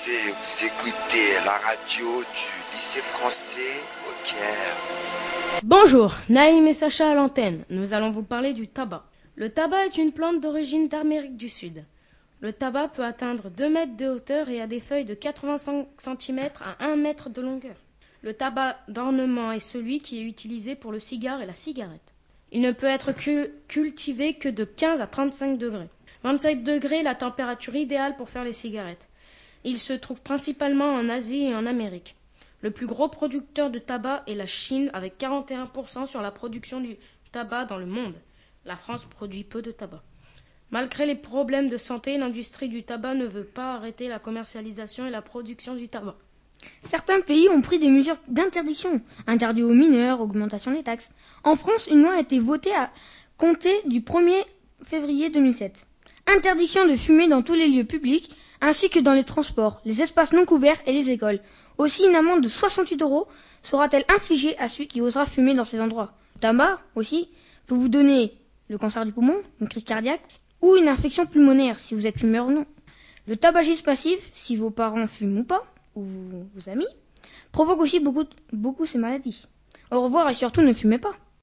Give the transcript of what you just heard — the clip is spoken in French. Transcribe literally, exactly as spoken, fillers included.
lycée, vous écoutez la radio du lycée français au Caire. Bonjour, Naïm et Sacha à l'antenne. Nous allons vous parler du tabac. Le tabac est une plante d'origine d'Amérique du Sud. Le tabac peut atteindre deux mètres de hauteur et a des feuilles de quatre-vingt-cinq centimètres à un mètre de longueur. Le tabac d'ornement est celui qui est utilisé pour le cigare et la cigarette. Il ne peut être cul- cultivé que de quinze à trente-cinq degrés. vingt-sept degrés, la température idéale pour faire les cigarettes. Il se trouve principalement en Asie et en Amérique. Le plus gros producteur de tabac est la Chine, avec quarante et un pour cent sur la production du tabac dans le monde. La France produit peu de tabac. Malgré les problèmes de santé, l'industrie du tabac ne veut pas arrêter la commercialisation et la production du tabac. Certains pays ont pris des mesures d'interdiction, interdit aux mineurs, augmentation des taxes. En France, une loi a été votée à compter du premier février deux mille sept. Interdiction de fumer dans tous les lieux publics, ainsi que dans les transports, les espaces non couverts et les écoles. Aussi, une amende de soixante-huit euros sera-t-elle infligée à celui qui osera fumer dans ces endroits. Le tabac, aussi, peut vous donner le cancer du poumon, une crise cardiaque, ou une infection pulmonaire, si vous êtes fumeur ou non. Le tabagisme passif, si vos parents fument ou pas, ou vos amis, provoque aussi beaucoup, beaucoup ces maladies. Au revoir et surtout ne fumez pas.